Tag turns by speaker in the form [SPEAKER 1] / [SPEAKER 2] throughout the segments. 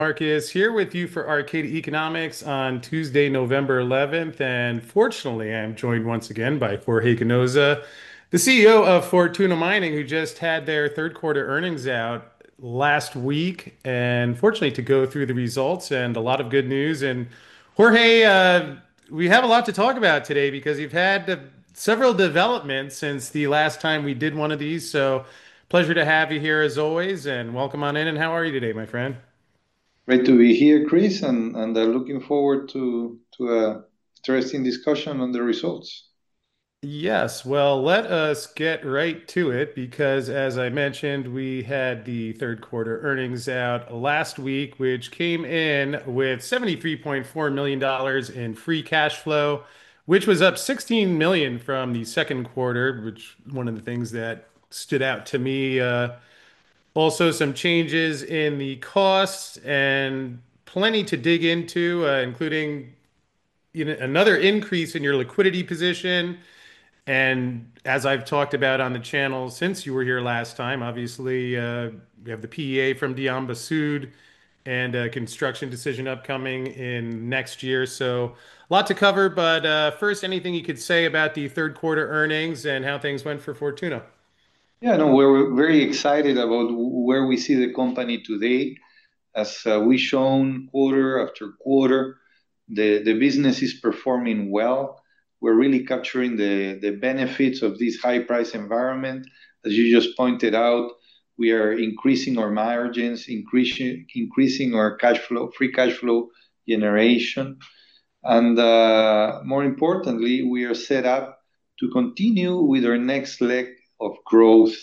[SPEAKER 1] Marcus here with you for Arcade Economics on Tuesday, November 11th. And fortunately, I'm joined once again by Jorge Canoza, the CEO of Fortuna Mining, who just had their third quarter earnings out last week. And fortunately, to go through the results and a lot of good news. And Jorge, we have a lot to talk about today because you've had several developments since the last time we did one of these. So, pleasure to have you here as always. And welcome on in. And how are you today, my friend?
[SPEAKER 2] Great to be here, Chris, and looking forward to a interesting discussion on the results.
[SPEAKER 1] Yes, well, let us get right to it because, as I mentioned, we had the third quarter earnings out last week, which came in with $73.4 million in free cash flow, which was up 16 million from the second quarter, which one of the things that stood out to me. Also, some changes in the costs and plenty to dig into, including another increase in your liquidity position. And as I've talked about on the channel since you were here last time, obviously, we have the PEA from Diamba Sud and a construction decision upcoming in next year. So, a lot to cover. But first, anything you could say about the third quarter earnings and how things went for Fortuna?
[SPEAKER 2] Yeah, no, we're very excited about where we see the company today. As we shown quarter after quarter, the business is performing well. We're really capturing the benefits of this high price environment. As you just pointed out, we are increasing our margins, increasing our cash flow, free cash flow generation. And more importantly, we are set up to continue with our next leg of growth,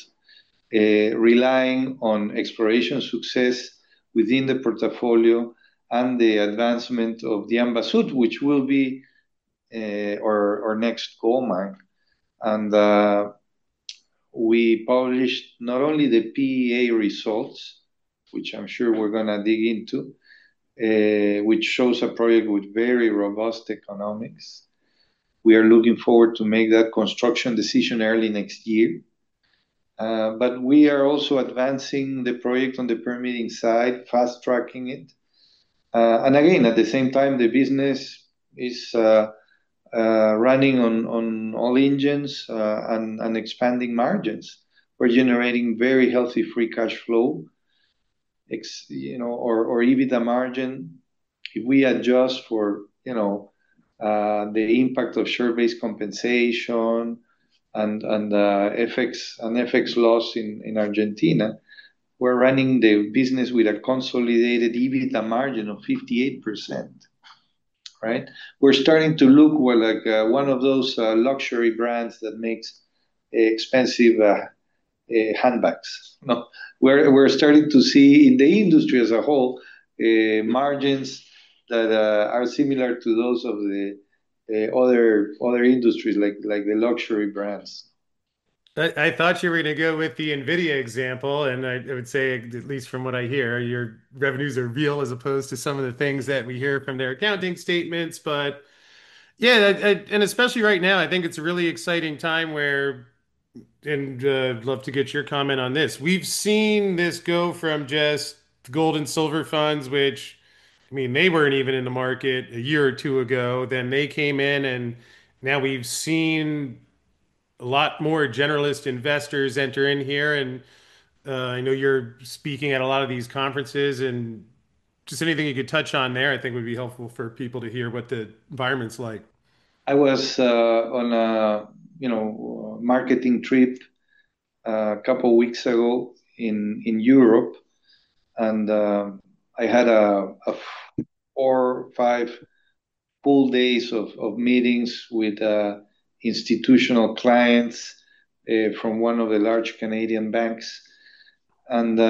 [SPEAKER 2] relying on exploration success within the portfolio and the advancement of Diamba Sud, which will be our next gold mine. And we published not only the PEA results, which I'm sure we're going to dig into, which shows a project with very robust economics. We are looking forward to make that construction decision early next year. But we are also advancing the project on the permitting side, fast-tracking it. And again, at the same time, the business is running on all engines and expanding margins. We're generating very healthy free cash flow, or EBITDA margin. If we adjust for, the impact of share-based compensation and FX loss in Argentina, we're running the business with a consolidated EBITDA margin of 58%, right? We're starting to look well like one of those luxury brands that makes expensive handbags. No, we're starting to see in the industry as a whole margins that are similar to those of the other industries like the luxury brands.
[SPEAKER 1] I thought you were going to go with the Nvidia example, and I would say, at least from what I hear, your revenues are real as opposed to some of the things that we hear from their accounting statements. But yeah, and especially right now, I think it's a really exciting time where, and I'd love to get your comment on this. We've seen this go from just gold and silver funds, which, I mean, they weren't even in the market a year or two ago. Then they came in, and now we've seen a lot more generalist investors enter in here. And I know you're speaking at a lot of these conferences, and just anything you could touch on there, I think would be helpful for people to hear what the environment's like.
[SPEAKER 2] I was on a marketing trip a couple weeks ago in Europe, and I had a 4 or 5 full days of meetings with institutional clients from one of the large Canadian banks, and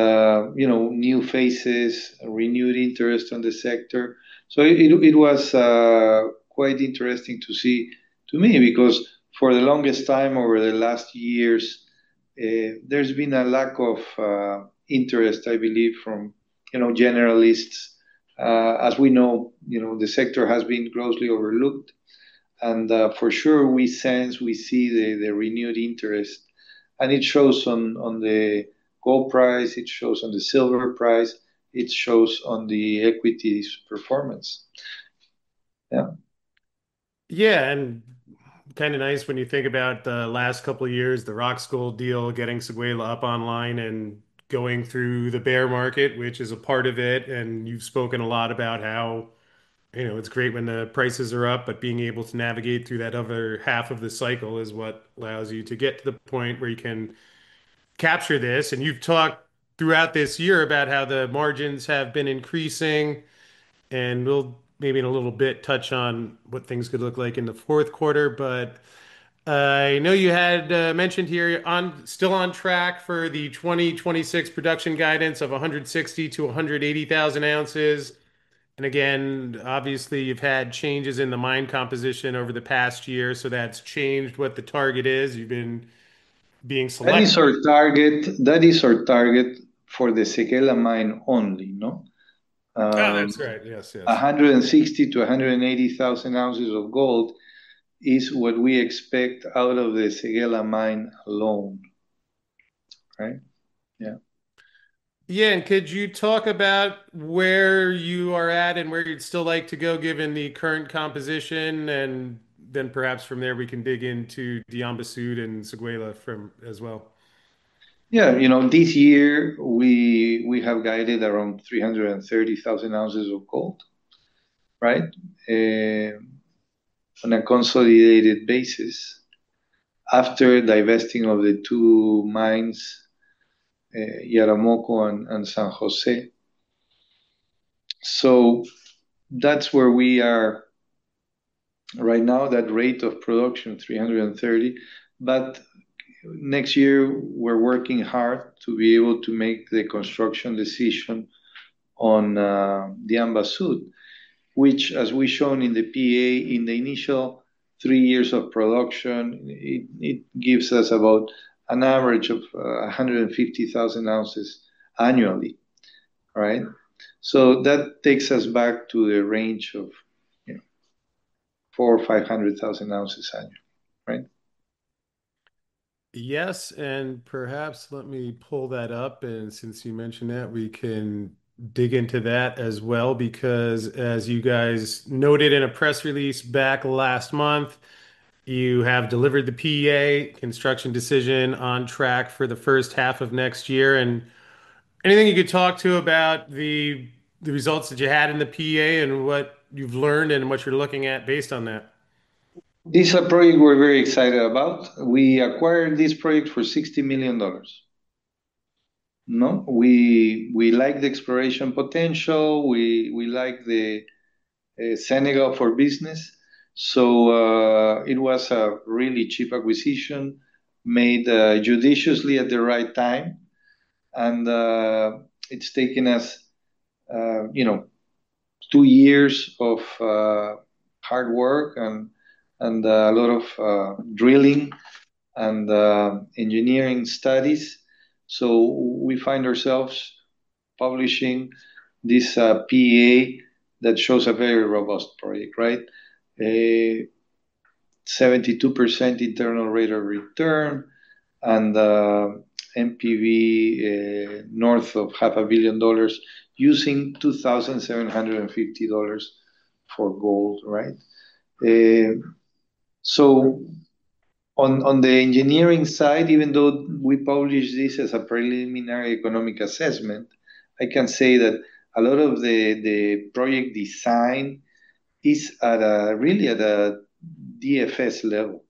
[SPEAKER 2] new faces, renewed interest on the sector. So it was quite interesting to see to me because for the longest time over the last years, there's been a lack of interest, I believe, from generalists. As we know, the sector has been grossly overlooked, and for sure we see the renewed interest, and it shows on the gold price, it shows on the silver price, it shows on the equities performance. Yeah.
[SPEAKER 1] Yeah, and kind of nice when you think about the last couple of years, the Roxgold deal, getting Seguela up online and going through the bear market, which is a part of it. And you've spoken a lot about how, it's great when the prices are up, but being able to navigate through that other half of the cycle is what allows you to get to the point where you can capture this. And you've talked throughout this year about how the margins have been increasing, and we'll maybe in a little bit touch on what things could look like in the fourth quarter. But I know you had mentioned here on still on track for the 2026 production guidance of 160 to 180,000 ounces. And again, obviously, you've had changes in the mine composition over the past year, so that's changed what the target is. You've been being
[SPEAKER 2] That is
[SPEAKER 1] selective.
[SPEAKER 2] our target. That is our target for the Séguéla mine only, no?
[SPEAKER 1] Oh,
[SPEAKER 2] Um,
[SPEAKER 1] that's right. Yes, yes.
[SPEAKER 2] 160 to 180,000 ounces of gold is what we expect out of the Séguéla mine alone, right? Yeah.
[SPEAKER 1] Yeah, and could you talk about where you are at and where you'd still like to go given the current composition, and then perhaps from there we can dig into Diamba Sud and Seguela from as well.
[SPEAKER 2] Yeah, this year we have guided around 330,000 ounces of gold, right? Uh, on a consolidated basis after divesting of the two mines, Yaramoko and San Jose. So that's where we are right now, that rate of production, 330. But next year, we're working hard to be able to make the construction decision on Diamba Sud, which, as we shown in the PA, in the initial 3 years of production, it gives us about an average of 150,000 ounces annually, right? So that takes us back to the range of, you know, 400,000 or 500,000 ounces annually, right?
[SPEAKER 1] Yes, and perhaps let me pull that up. And since you mentioned that, we can dig into that as well, because as you guys noted in a press release back last month, you have delivered the PEA construction decision on track for the first half of next year. And anything you could talk to about the results that you had in the PEA and what you've learned and what you're looking at based on that?
[SPEAKER 2] This is a project we're very excited about. We acquired this project for $60 million. No, we like the exploration potential. We like the Senegal for business. So it was a really cheap acquisition, made judiciously at the right time, and it's taken us, uh, you know, 2 years of hard work and a lot of drilling and engineering studies. So we find ourselves publishing this PEA that shows a very robust project, right? A 72% internal rate of return and NPV north of $500 million using $2,750 for gold, right? Uh, so on the engineering side, even though we publish this as a preliminary economic assessment, I can say that a lot of the project design is really at a DFS level.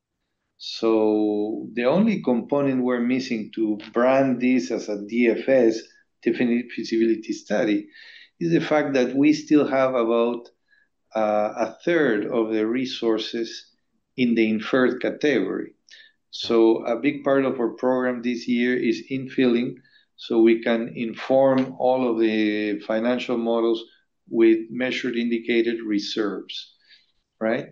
[SPEAKER 2] So the only component we're missing to brand this as a DFS, definite feasibility study, is the fact that we still have about a third of the resources in the inferred category. So a big part of our program this year is infilling, so we can inform all of the financial models with measured indicated reserves, right?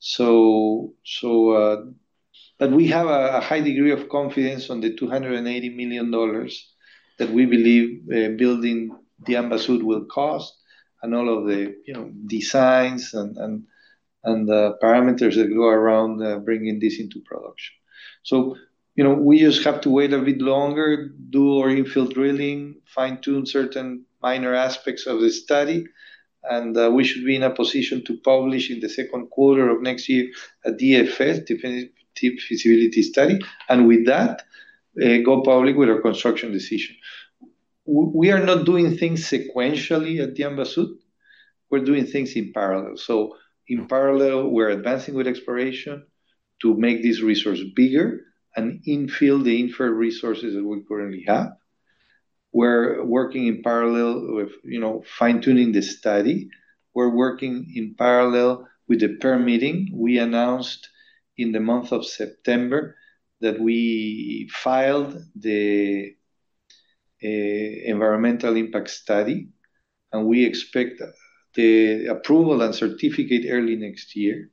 [SPEAKER 2] But we have a high degree of confidence on the $280 million that we believe building Diamba Sud will cost, and all of the designs and the parameters that go around bringing this into production. So, we just have to wait a bit longer, do our infill drilling, fine tune certain minor aspects of the study, and we should be in a position to publish in the second quarter of next year a DFS, definitive feasibility study, and with that, go public with our construction decision. We are not doing things sequentially at Diamba Sud. We're doing things in parallel. So in parallel, we're advancing with exploration to make this resource bigger and infill the inferred resources that we currently have. We're working in parallel with, fine-tuning the study. We're working in parallel with the permitting. We announced in the month of September that we filed the environmental impact study, and we expect the approval and certificate early next year.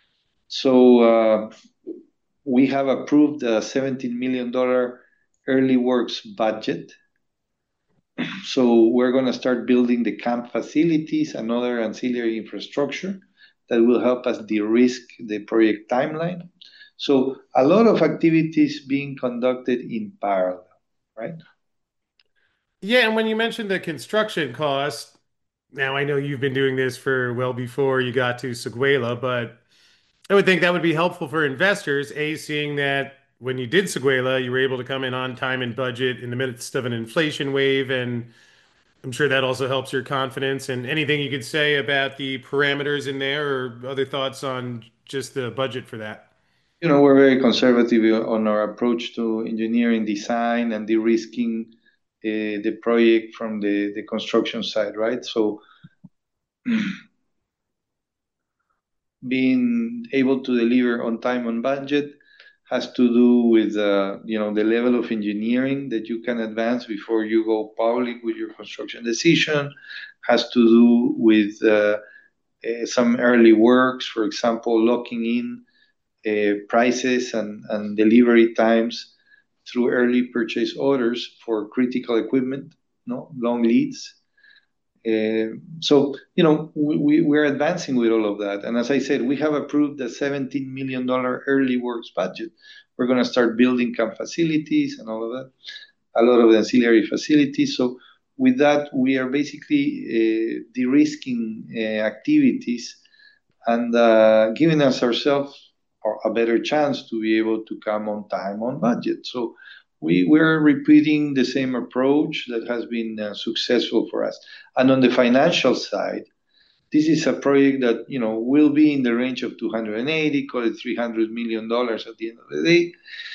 [SPEAKER 2] So we have approved a $17 million early works budget. So we're going to start building the camp facilities and other ancillary infrastructure that will help us de-risk the project timeline. So a lot of activities being conducted in parallel, right?
[SPEAKER 1] Yeah, and when you mentioned the construction cost, now I know you've been doing this for well before you got to Seguela, but I would think that would be helpful for investors, A, seeing that when you did Seguela, you were able to come in on time and budget in the midst of an inflation wave, and I'm sure that also helps your confidence. And anything you could say about the parameters in there or other thoughts on just the budget for that?
[SPEAKER 2] We're very conservative on our approach to engineering design and de-risking the project from the construction side, right? So being able to deliver on time on budget has to do with the level of engineering that you can advance before you go public with your construction decision, has to do with some early works, for example, locking in prices and delivery times through early purchase orders for critical equipment, no long leads. So we're advancing with all of that. And as I said, we have approved a $17 million early works budget. We're going to start building camp facilities and all of that, a lot of ancillary facilities. So with that, we are basically de-risking activities and giving us ourselves a better chance to be able to come on time on budget. So we're repeating the same approach that has been successful for us. And on the financial side, this is a project that will be in the range of 280, call it $300 million at the end of the day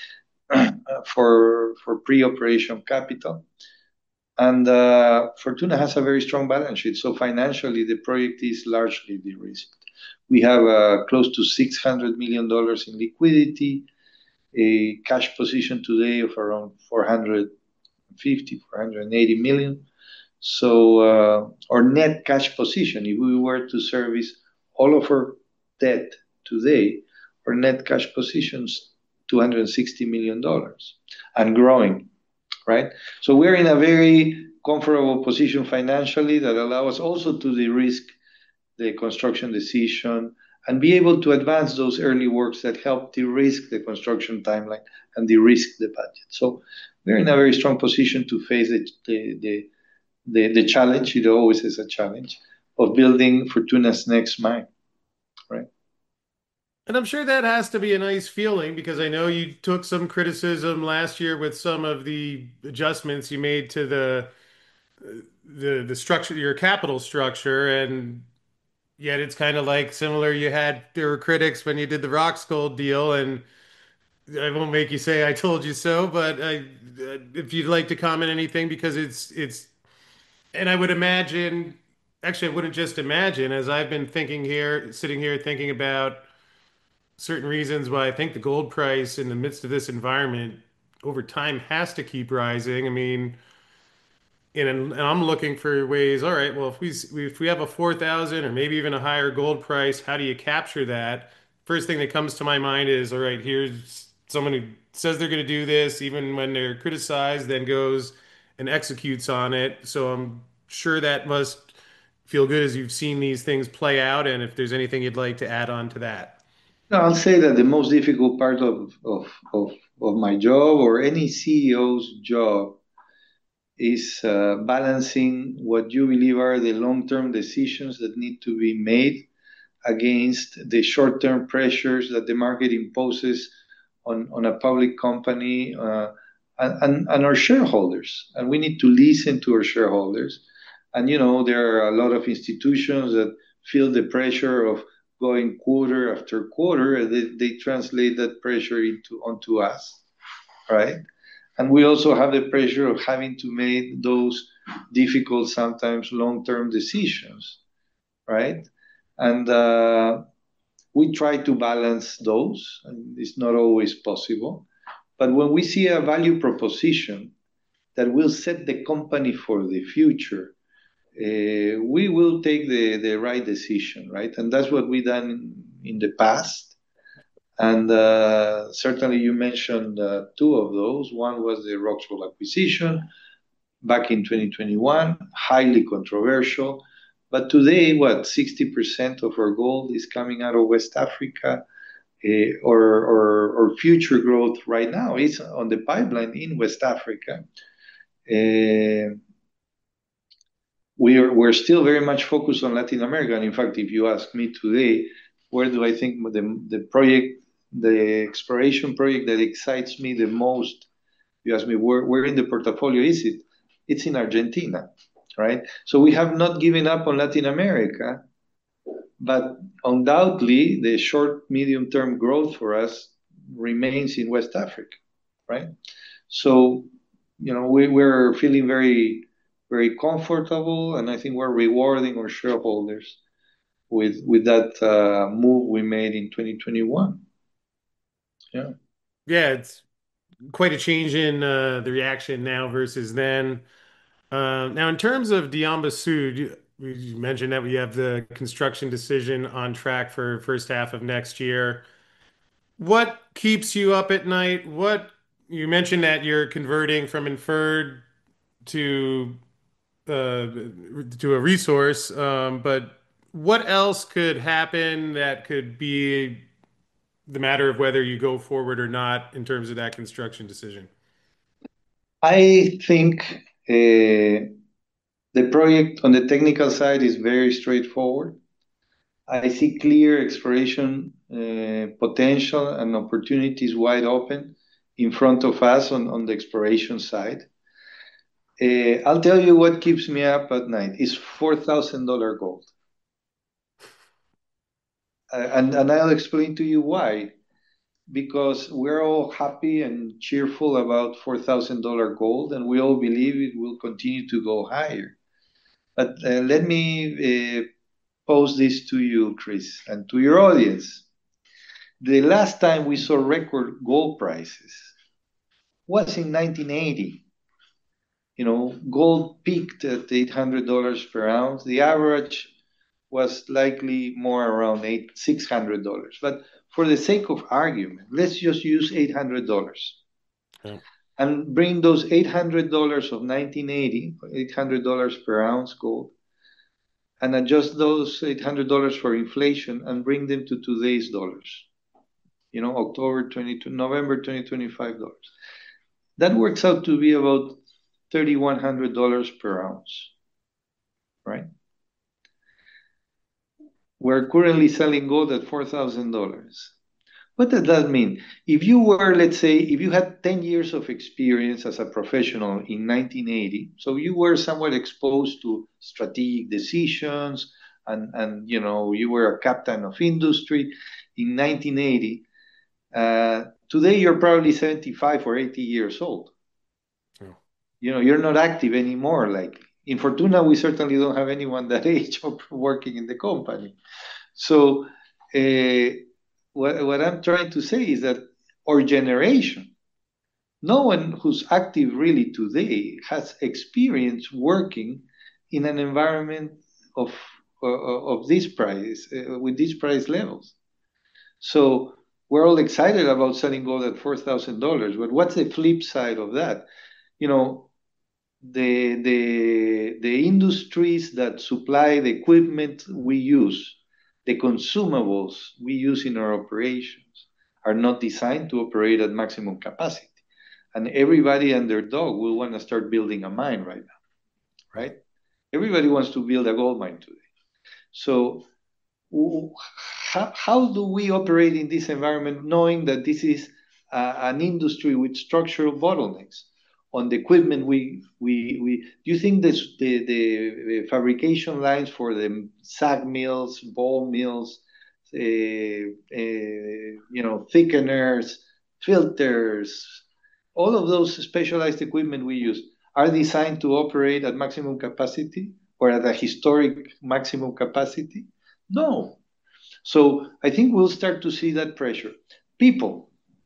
[SPEAKER 2] for pre-operation capital. And Fortuna has a very strong balance sheet, so financially the project is largely de-risked. We have close to $600 million in liquidity, a cash position today of around 450, 480 million. So our net cash position, if we were to service all of our debt today, our net cash position's $260 million and growing, right? So we're in a very comfortable position financially that allow us also to de-risk the construction decision and be able to advance those early works that help de-risk the construction timeline and de-risk the budget. So we're in a very strong position to face the challenge. It always is a challenge of building Fortuna's next mine, right?
[SPEAKER 1] And I'm sure that has to be a nice feeling because I know you took some criticism last year with some of the adjustments you made to the structure, your capital structure, and yet it's kind of like similar. There were critics when you did the Roxgold deal, and I won't make you say I told you so, but if you'd like to comment anything because and I would imagine, actually, I wouldn't just imagine, as I've been thinking here, sitting here thinking about certain reasons why I think the gold price in the midst of this environment over time has to keep rising. I mean, and I'm looking for ways. All right, well, if we have a 4,000 or maybe even a higher gold price, how do you capture that? First thing that comes to my mind is, all right, here's someone who says they're going to do this, even when they're criticized, then goes and executes on it. So I'm sure that must feel good as you've seen these things play out. And if there's anything you'd like to add on to that.
[SPEAKER 2] No, I'll say that the most difficult part of my job or any CEO's job is balancing what you believe are the long-term decisions that need to be made against the short-term pressures that the market imposes on a public company and our shareholders. And we need to listen to our shareholders. And there are a lot of institutions that feel the pressure of going quarter after quarter, and they translate that pressure onto us, right? And we also have the pressure of having to make those difficult, sometimes long-term decisions, right? And we try to balance those, and it's not always possible. But when we see a value proposition that will set the company for the future, we will take the right decision, right? And that's what we've done in the past. And certainly you mentioned two of those. One was the Roxgold acquisition back in 2021, highly controversial. But today, what, 60% of our gold is coming out of West Africa, or future growth right now is on the pipeline in West Africa. We're still very much focused on Latin America. And in fact, if you ask me today, where do I think the exploration project that excites me the most, you ask me where in the portfolio is it? It's in Argentina, right? So we have not given up on Latin America, but undoubtedly the short, medium-term growth for us remains in West Africa, right? So, we're feeling very, very comfortable, and I think we're rewarding our shareholders with that move we made in 2021. Yeah.
[SPEAKER 1] Yeah, it's quite a change in the reaction now versus then. Now, in terms of Diamba Sud, you mentioned that we have the construction decision on track for first half of next year. What keeps you up at night? What you mentioned that you're converting from inferred to to a resource, but what else could happen that could be the matter of whether you go forward or not in terms of that construction decision?
[SPEAKER 2] I think the project on the technical side is very straightforward. I see clear exploration potential and opportunities wide open in front of us on the exploration side. I'll tell you what keeps me up at night is $4,000 gold. And I'll explain to you why. Because we're all happy and cheerful about $4,000 gold, and we all believe it will continue to go higher. But let me pose this to you, Chris, and to your audience. The last time we saw record gold prices was in 1980. Gold peaked at $800 per ounce. The average was likely more around $600. But for the sake of argument, let's just use $800
[SPEAKER 1] Yeah.
[SPEAKER 2] and bring those $800 of 1980, $800 per ounce gold, and adjust those $800 for inflation and bring them to today's dollars. November 2025 dollars. That works out to be about $3,100 per ounce, right? We're currently selling gold at $4,000. What does that mean? If you had 10 years of experience as a professional in 1980, so you were somewhat exposed to strategic decisions and you were a captain of industry in 1980, today you're probably 75 or 80 years old.
[SPEAKER 1] Oh.
[SPEAKER 2] You're not active anymore. Like in Fortuna, we certainly don't have anyone that age working in the company. So what I'm trying to say is that our generation, no one who's active really today has experience working in an environment of this price, with these price levels. So we're all excited about selling gold at $4,000, but what's the flip side of that? The industries that supply the equipment we use, the consumables we use in our operations, are not designed to operate at maximum capacity. and everybody and their dog will want to start building a mine right now,
[SPEAKER 1] Right.
[SPEAKER 2] right? Everybody wants to build a gold mine today. So how do we operate in this environment knowing that this is an industry with structural bottlenecks on the equipment we do you think this the fabrication lines for the sag mills, ball mills, thickeners, filters, all of those specialized equipment we use are designed to operate at maximum capacity or at a historic maximum capacity? No. So I think we'll start to see that pressure. People,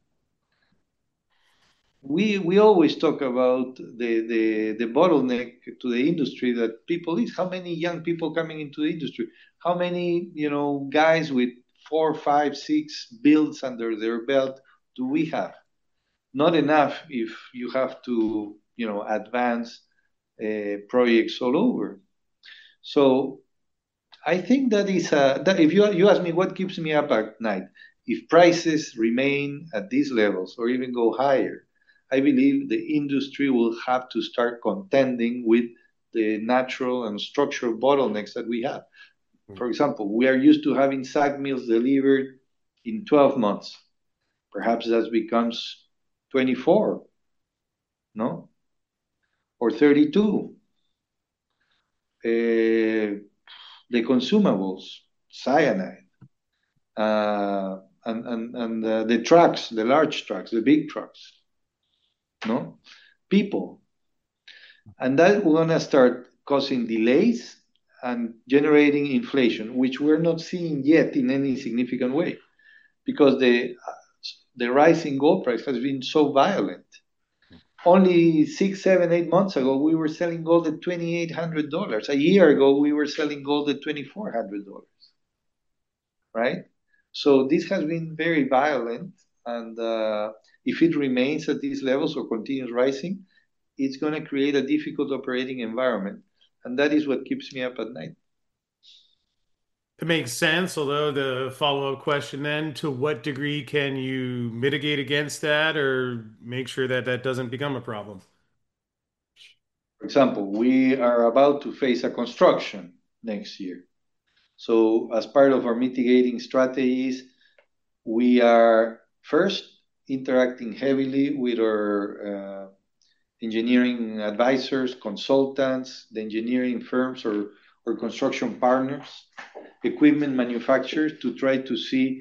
[SPEAKER 2] we always talk about the bottleneck to the industry that people is how many young people coming into the industry, how many guys with 4, 5, 6 builds under their belt do we have? Not enough if you have to advance projects all over. So I think that is that if you ask me what keeps me up at night, if prices remain at these levels or even go higher, I believe the industry will have to start contending with the natural and structural bottlenecks that we have. For example, we are used to having sack mills delivered in 12 months. Perhaps that becomes 24, no? Or 32. The consumables, cyanide, and the trucks, the large trucks, the big trucks, no? People. And that we're going to start causing delays and generating inflation, which we're not seeing yet in any significant way because the rise in gold price has been so violent. Only 6, 7, 8 months ago, we were selling gold at $2,800. A year ago, we were selling gold at $2,400, right? So this has been very violent, and if it remains at these levels or continues rising, it's going to create a difficult operating environment, and that is what keeps me up at night.
[SPEAKER 1] It makes sense, although the follow-up question then, to what degree can you mitigate against that or make sure that that doesn't become a problem?
[SPEAKER 2] For example, we are about to face a construction next year. So, as part of our mitigating strategies, we are first interacting heavily with our engineering advisors, consultants, the engineering firms or construction partners, equipment manufacturers to try to see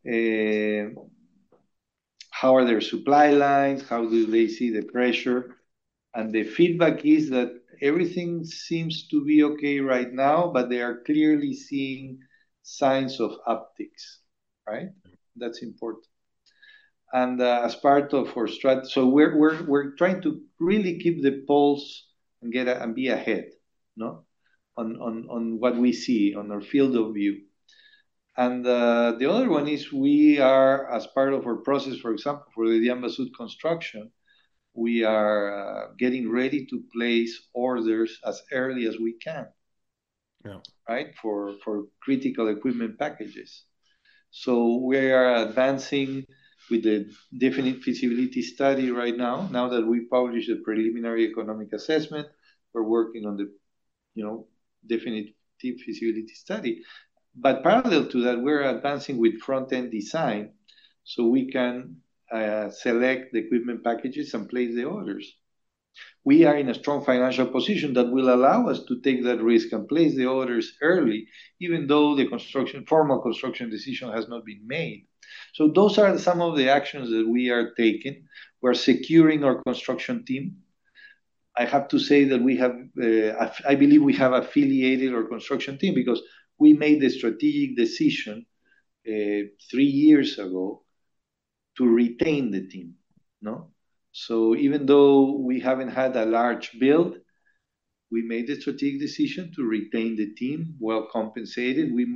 [SPEAKER 2] how are their supply lines, how do they see the pressure. And the feedback is that everything seems to be okay right now, but they are clearly seeing signs of upticks, right? That's important. And as part of our strategy, so we're trying to really keep the pulse and and be ahead, no, on what we see on our field of view. And the other one is we are, as part of our process, for example, for the Diamba Sud construction, we are getting ready to place orders as early as we can,
[SPEAKER 1] Yeah.
[SPEAKER 2] right, for critical equipment packages. So we are advancing with the definite feasibility study right now. Now that we published the preliminary economic assessment, we're working on the, definitive feasibility study. But parallel to that, we're advancing with front-end design so we can select the equipment packages and place the orders. We are in a strong financial position that will allow us to take that risk and place the orders early, even though the formal construction decision has not been made. So those are some of the actions that we are taking. We're securing our construction team. I have to say that I believe we have affiliated our construction team because we made the strategic decision 3 years ago to retain the team, no? So even though we haven't had a large build, we made the strategic decision to retain the team, well compensated. We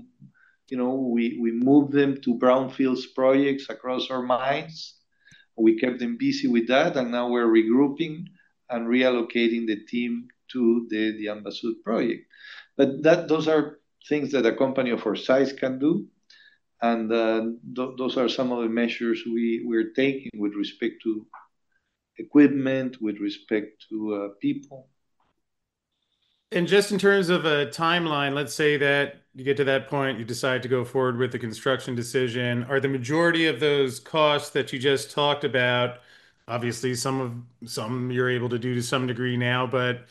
[SPEAKER 2] moved them to brownfields projects across our mines. We kept them busy with that, and now we're regrouping and reallocating the team to the Diamba Sud project. But those are things that a company of our size can do, and those are some of the measures we're taking with respect to equipment, with respect to people.
[SPEAKER 1] And just in terms of a timeline, let's say that you get to that point, you decide to go forward with the construction decision. Are the majority of those costs that you just talked about, obviously some you're able to do to some degree now, but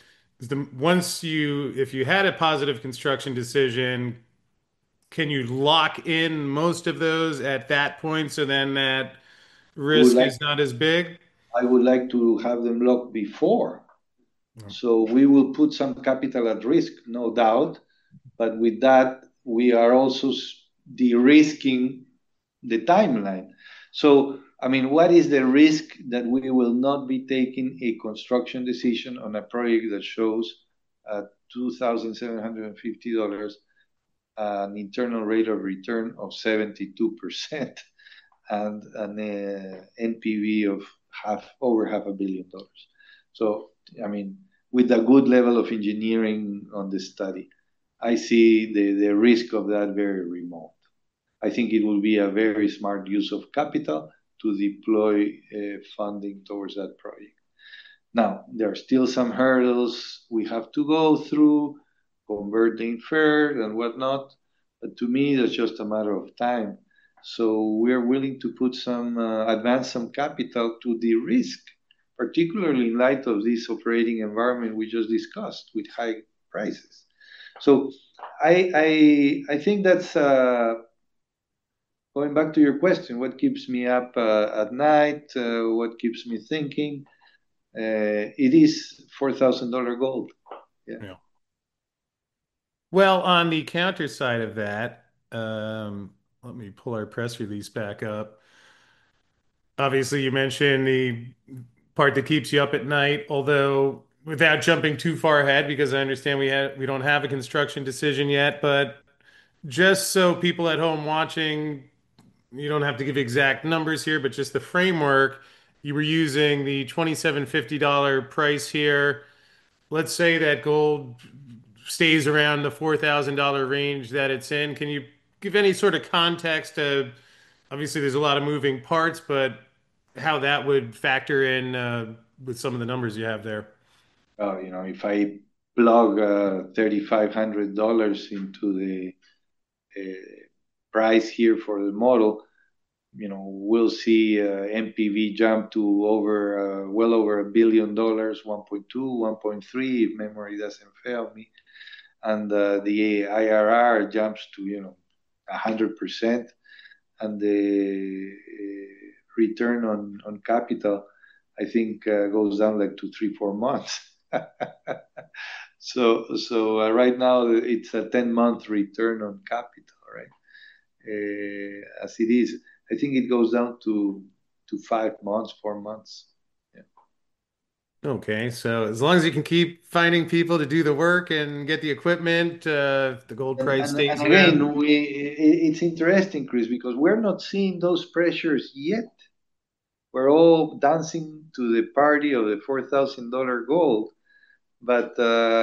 [SPEAKER 1] if you had a positive construction decision, can you lock in most of those at that point so then that
[SPEAKER 2] I would
[SPEAKER 1] risk
[SPEAKER 2] like
[SPEAKER 1] is not as big?
[SPEAKER 2] I would like to have them locked before. So we will put some capital at risk, no doubt, but with that, we are also de-risking the timeline. So, I mean, what is the risk that we will not be taking a construction decision on a project that shows $2,750, an internal rate of return of 72%, and an NPV of over $500 million? So, I mean, with a good level of engineering on the study, I see the risk of that very remote. I think it will be a very smart use of capital to deploy funding towards that project. Now, there are still some hurdles we have to go through, converting fair and whatnot, but to me, that's just a matter of time. So we're willing to put advance some capital to the risk, particularly in light of this operating environment we just discussed with high prices. So I think that's going back to your question. What keeps me up at night? What keeps me thinking? It is $4,000 gold. Yeah.
[SPEAKER 1] Yeah. Well, on the counter side of that, let me pull our press release back up. Obviously, you mentioned the part that keeps you up at night, although without jumping too far ahead, because I understand we don't have a construction decision yet, but just so people at home watching, you don't have to give exact numbers here, but just the framework, you were using the $2,750 price here. Let's say that gold stays around the $4,000 range that it's in. Can you give any sort of context to, obviously there's a lot of moving parts, but how that would factor in with some of the numbers you have there?
[SPEAKER 2] If I plug $3,500 into the price here for the model, we'll see NPV jump to well over $1 billion, 1.2, 1.3, if memory doesn't fail me, and the IRR jumps to 100%, and the return on capital, I think, goes down like to 3, 4 months. So right now it's a 10-month return on capital, right? As it is, I think it goes down to 5 months, 4 months. Yeah.
[SPEAKER 1] Okay, so as long as you can keep finding people to do the work and get the equipment, if the gold
[SPEAKER 2] And,
[SPEAKER 1] price
[SPEAKER 2] and,
[SPEAKER 1] stays
[SPEAKER 2] and
[SPEAKER 1] around.
[SPEAKER 2] again, it's interesting, Chris, because we're not seeing those pressures yet. We're all dancing to the party of the $4,000 gold, but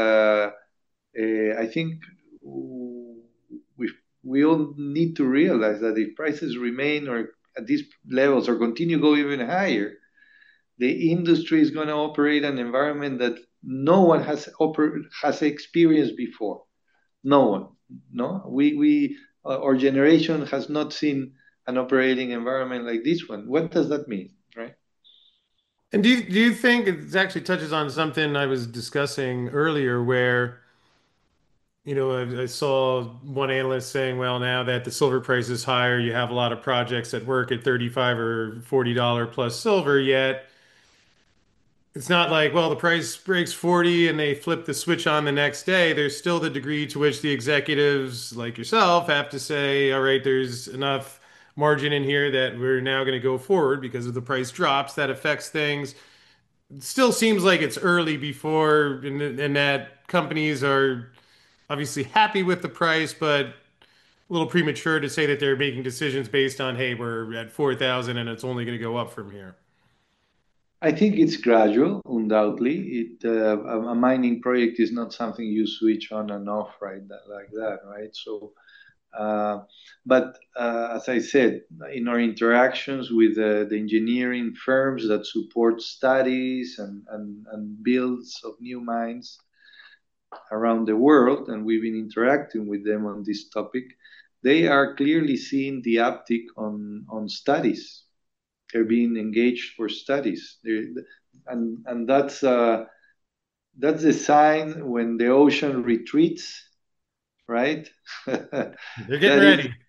[SPEAKER 2] I think we we all need to realize that if prices remain or at these levels or continue to go even higher, the industry is going to operate an environment that no one has experienced before. No one. No, our generation has not seen an operating environment like this one. What does that mean, right?
[SPEAKER 1] And do you think it actually touches on something I was discussing earlier where, I saw one analyst saying, well, now that the silver price is higher, you have a lot of projects that work at 35 or $40 plus silver, yet it's not like, well, the price breaks 40 and they flip the switch on the next day. There's still the degree to which the executives like yourself have to say, all right, there's enough margin in here that we're now going to go forward because of the price drops that affects things. It still seems like it's early before and that companies are obviously happy with the price, but a little premature to say that they're making decisions based on, hey, we're at 4,000 and it's only going to go up from here.
[SPEAKER 2] I think it's gradual, undoubtedly. A mining project is not something you switch on and off, right? Like that, right? So Uh, but as I said, in our interactions with the engineering firms that support studies and builds of new mines around the world, and we've been interacting with them on this topic, they are clearly seeing the uptick on studies. They're being engaged for studies. And that's the sign when the ocean retreats, right? that
[SPEAKER 1] They're getting
[SPEAKER 2] is
[SPEAKER 1] ready.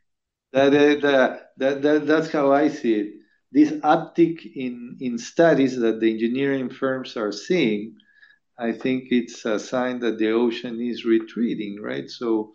[SPEAKER 2] that's how I see it. This uptick in studies that the engineering firms are seeing, I think it's a sign that the ocean is retreating, right? So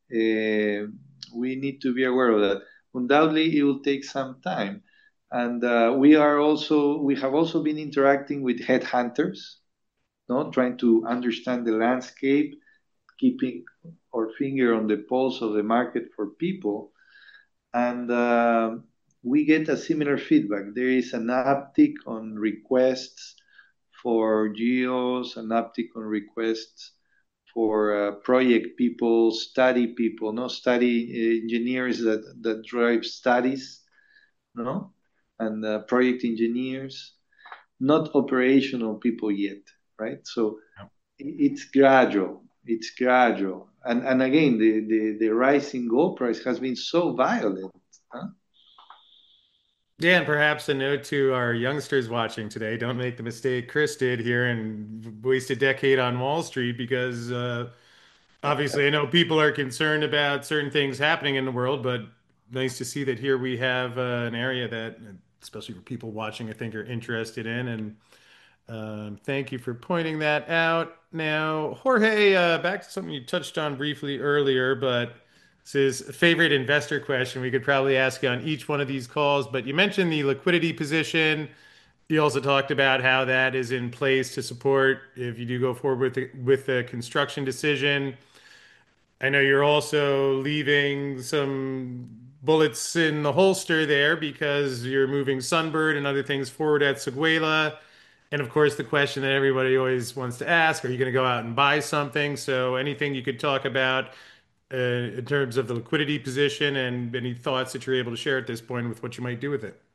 [SPEAKER 2] we need to be aware of that. Undoubtedly, it will take some time, and we have also been interacting with headhunters, no, trying to understand the landscape, keeping our finger on the pulse of the market for people, and we get a similar feedback. There is an uptick on requests for geos, an uptick on requests for project people, study people, no study engineers that drive studies, no, and project engineers, not operational people yet, right? So it's gradual. It's gradual, and again, the rise in gold price has been so violent. Huh?
[SPEAKER 1] Yeah, and perhaps a note to our youngsters watching today, don't make the mistake Chris did here and waste a decade on Wall Street because obviously I know people are concerned about certain things happening in the world, but nice to see that here we have an area that, especially for people watching, I think are interested in. And thank you for pointing that out. Now, Jorge, back to something you touched on briefly earlier, but this is a favorite investor question. We could probably ask you on each one of these calls, but you mentioned the liquidity position. You also talked about how that is in place to support if you do go forward with the construction decision. I know you're also leaving some bullets in the holster there because you're moving Sunbird and other things forward at Seguela. And of course, the question that everybody always wants to ask, are you going to go out and buy something? So anything you could talk about in terms of the liquidity position and any thoughts that you're able to share at this point with what you might do with it?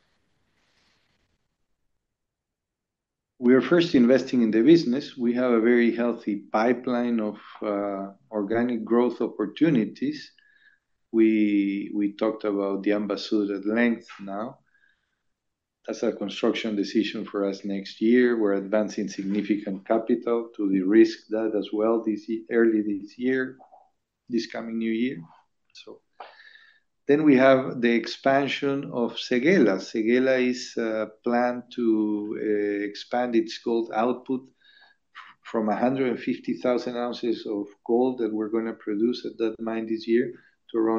[SPEAKER 2] We are first investing in the business. We have a very healthy pipeline of organic growth opportunities. We talked about the Ambasud at length now. That's a construction decision for us next year. We're advancing significant capital to de-risk that as well early this year, this coming new year. So then we have the expansion of Seguela. Seguela is planned to expand its gold output from 150,000 ounces of gold that we're going to produce at that mine this year to around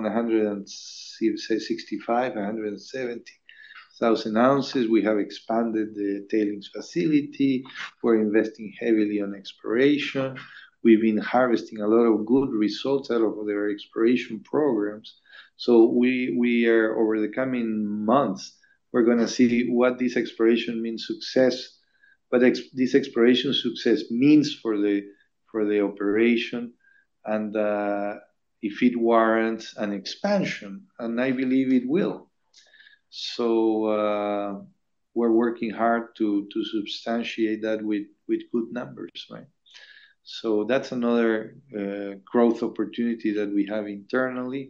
[SPEAKER 2] 165, 170,000 ounces. We have expanded the tailings facility. We're investing heavily on exploration. We've been harvesting a lot of good results out of their exploration programs. So we are over the coming months, we're going to see what this exploration means success, but this exploration success means for the operation, and if it warrants an expansion, and I believe it will. So we're working hard to substantiate that with good numbers, right? So that's another growth opportunity that we have internally.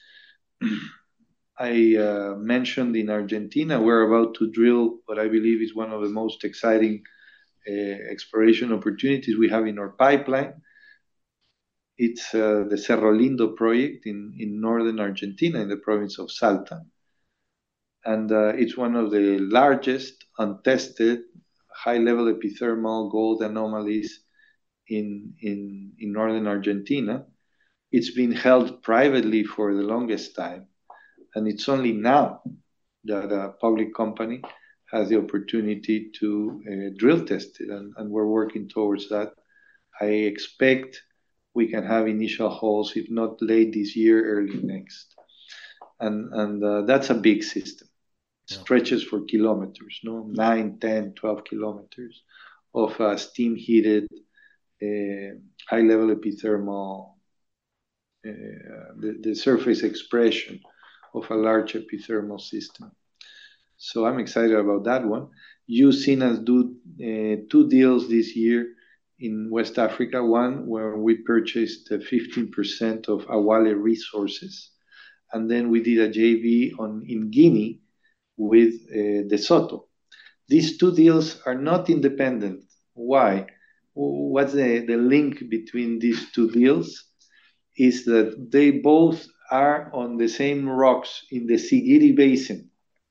[SPEAKER 2] I mentioned in Argentina, we're about to drill what I believe is one of the most exciting exploration opportunities we have in our pipeline. It's the Cerro Lindo project in northern Argentina, in the province of Salta. And it's one of the largest untested high-level epithermal gold anomalies in northern Argentina. It's been held privately for the longest time, and it's only now that a public company has the opportunity to drill test it, and we're working towards that. I expect we can have initial holes, if not late this year, early next. And that's a big system.
[SPEAKER 1] Yeah.
[SPEAKER 2] Stretches for kilometers, no, 9, 10, 12 kilometers of steam heated high level epithermal the surface expression of a large epithermal system. So I'm excited about that one. You've seen us do two deals this year in West Africa. One where we purchased 15% of Awale Resources, and then we did a JV in Guinea with DeSoto. These two deals are not independent. Why? What's the link between these two deals? Is that they both are on the same rocks in the Sigiri Basin.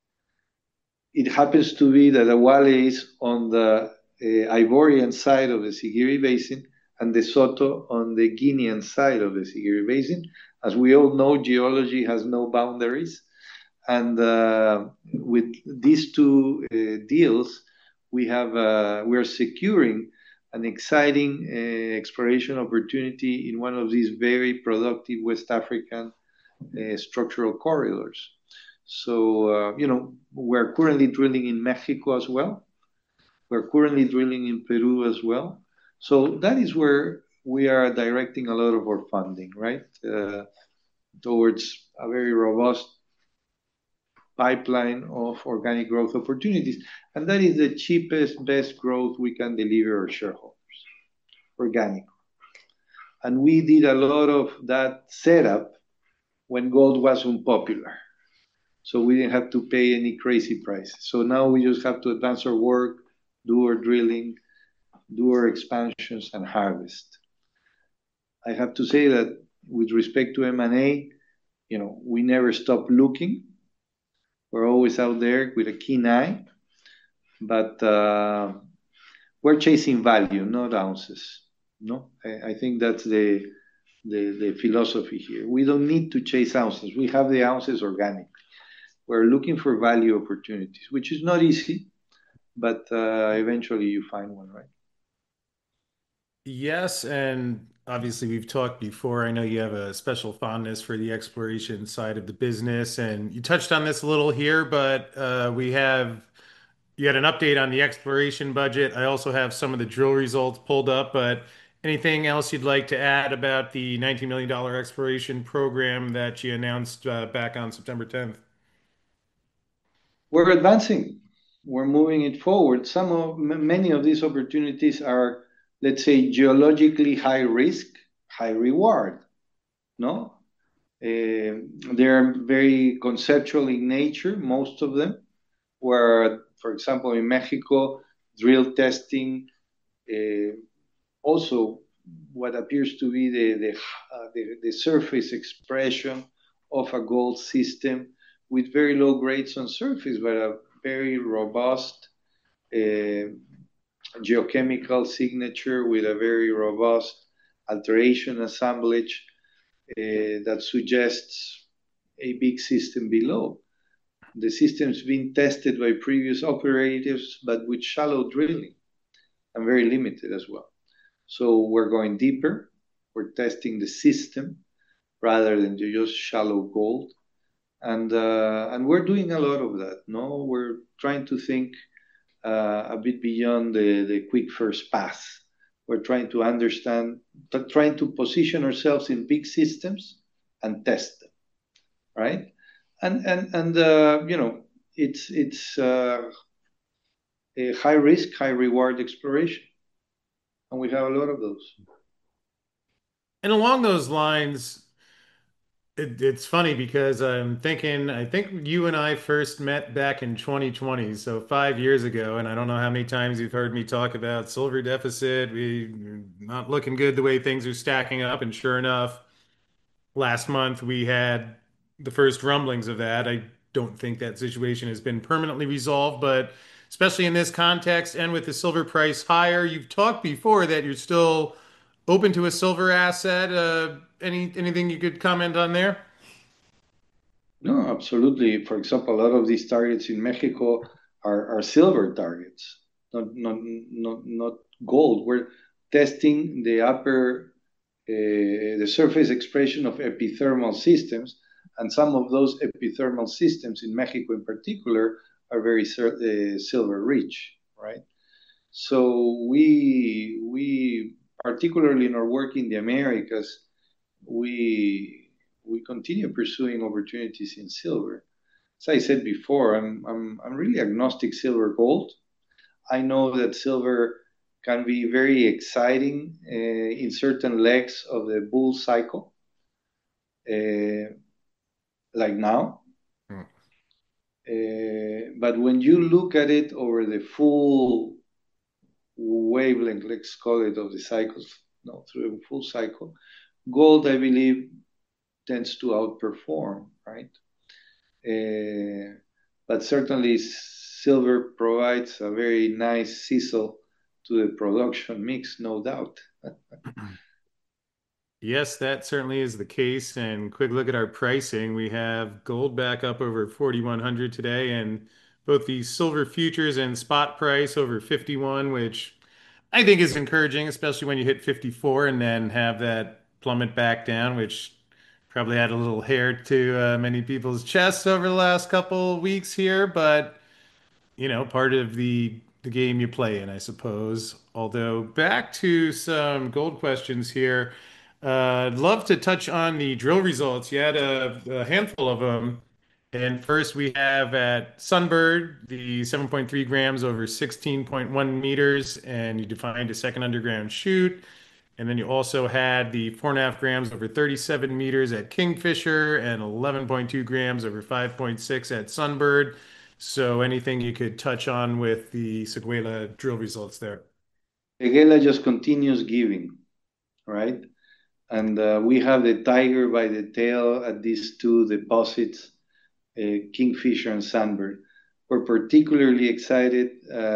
[SPEAKER 2] It happens to be that Awale is on the Ivorian side of the Sigiri Basin and the Soto on the Guinean side of the Sigiri Basin. As we all know, geology has no boundaries. And with these two deals, we're securing an exciting exploration opportunity in one of these very productive West African structural corridors. So, we're currently drilling in Mexico as well. We're currently drilling in Peru as well. So that is where we are directing a lot of our funding, right? Towards a very robust pipeline of organic growth opportunities. And that is the cheapest, best growth we can deliver our shareholders, organic. And we did a lot of that setup when gold was unpopular. So we didn't have to pay any crazy prices. So now we just have to advance our work, do our drilling, do our expansions, and harvest. I have to say that with respect to M&A, we never stop looking. We're always out there with a keen eye, but we're chasing value, not ounces. No, I think that's the philosophy here. We don't need to chase ounces. We have the ounces organic. We're looking for value opportunities, which is not easy, but eventually you find one, right?
[SPEAKER 1] Yes, and obviously we've talked before. I know you have a special fondness for the exploration side of the business, and you touched on this a little here, but you had an update on the exploration budget. I also have some of the drill results pulled up, but anything else you'd like to add about the $19 million exploration program that you announced back on September 10th?
[SPEAKER 2] We're advancing. We're moving it forward. Many of these opportunities are, let's say, geologically high risk, high reward. No, they're very conceptual in nature, most of them. Where, for example, in Mexico, drill testing, also what appears to be the surface expression of a gold system with very low grades on surface, but a very robust geochemical signature with a very robust alteration assemblage that suggests a big system below. The system's been tested by previous operators, but with shallow drilling and very limited as well. So we're going deeper. We're testing the system rather than just shallow gold, and we're doing a lot of that. No, we're trying to think a bit beyond the quick first pass. We're trying to understand, trying to position ourselves in big systems and test them, right? And it's a high risk, high reward exploration, and we have a lot of those.
[SPEAKER 1] And along those lines, it's funny because I think you and I first met back in 2020, so 5 years ago, and I don't know how many times you've heard me talk about silver deficit. We not looking good the way things are stacking up, and sure enough, last month we had the first rumblings of that. I don't think that situation has been permanently resolved, but especially in this context and with the silver price higher, you've talked before that you're still open to a silver asset. Anything you could comment on there?
[SPEAKER 2] No, absolutely. For example, a lot of these targets in Mexico are silver targets, not gold. We're testing the surface expression of epithermal systems, and some of those epithermal systems in Mexico in particular are very silver rich, right? So we particularly in our work in the Americas, we continue pursuing opportunities in silver. As I said before, I'm really agnostic silver gold. I know that silver can be very exciting in certain legs of the bull cycle, uh, like now.
[SPEAKER 1] Hmm.
[SPEAKER 2] But when you look at it over the full wavelength, let's call it, of the cycles, no, through a full cycle, gold, I believe, tends to outperform, right? Uh, but certainly silver provides a very nice sizzle to the production mix, no doubt.
[SPEAKER 1] Yes, that certainly is the case. And quick look at our pricing. We have gold back up over 4,100 today, and both the silver futures and spot price over 51, which I think is encouraging, especially when you hit 54 and then have that plummet back down, which probably had a little hair to many people's chests over the last couple weeks here. But part of the game you play in, I suppose. Although back to some gold questions here. I'd love to touch on the drill results. You had a handful of them. And first we have at Sunbird, the 7.3 grams over 16.1 meters, and you defined a second underground chute. And then you also had the 4.5 grams over 37 meters at Kingfisher and 11.2 grams over 5.6 at Sunbird. So anything you could touch on with the Seguela drill results there?
[SPEAKER 2] Seguela just continues giving, right? And we have the tiger by the tail at these two deposits, Kingfisher and Sunbird. We're particularly excited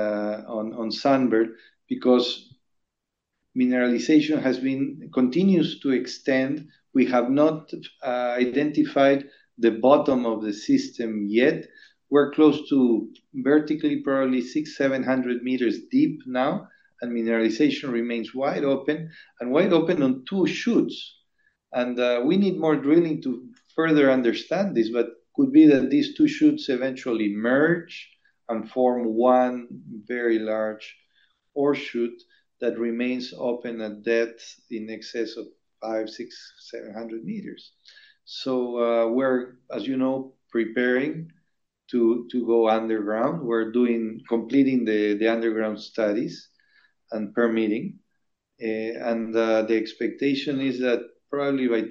[SPEAKER 2] on Sunbird because mineralization has been continues to extend. We have not identified the bottom of the system yet. We're close to vertically, probably 600-700 meters deep now, and mineralization remains wide open on two shoots. And we need more drilling to further understand this, but could be that these two shoots eventually merge and form one very large ore shoot that remains open at depth in excess of 500, 600, 700 meters. So we're, as you know, preparing to go underground. We're completing the underground studies and permitting. And the expectation is that probably by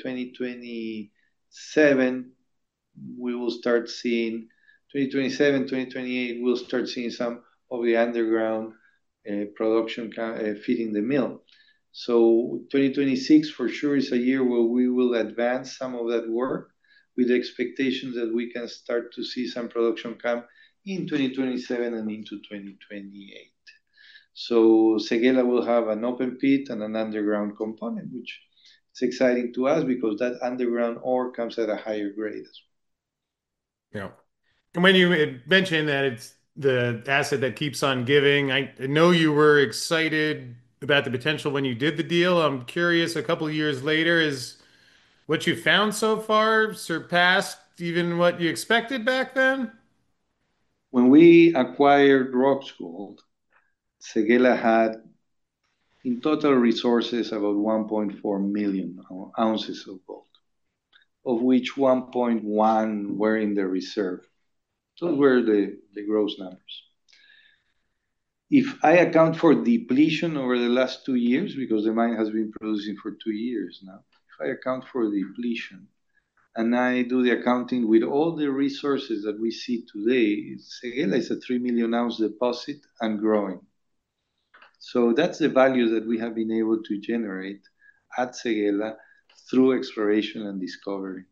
[SPEAKER 2] 2027, we will start seeing 2027, 2028, we'll start seeing some of the underground production feeding the mill. So 2026 for sure is a year where we will advance some of that work with the expectations that we can start to see some production come in 2027 and into 2028. So Seguela will have an open pit and an underground component, which is exciting to us because that underground ore comes at a higher grade as
[SPEAKER 1] Yeah. And when you had mentioned that it's the asset that keeps on giving, I know you were excited about the potential when you did the deal. I'm curious, a couple of years later, is what you found so far surpassed even what you expected back then?
[SPEAKER 2] when we acquired Roxgold, Seguela had in total resources about 1.4 million ounces of gold, of which 1.1 were in the reserve. Those were the gross numbers. If I account for depletion over the last 2 years, because the mine has been producing for 2 years now, if I account for depletion and I do the accounting with all the resources that we see today, Seguela is a 3 million ounce deposit and growing. So that's the value that we have been able to generate at Seguela through exploration and discovery.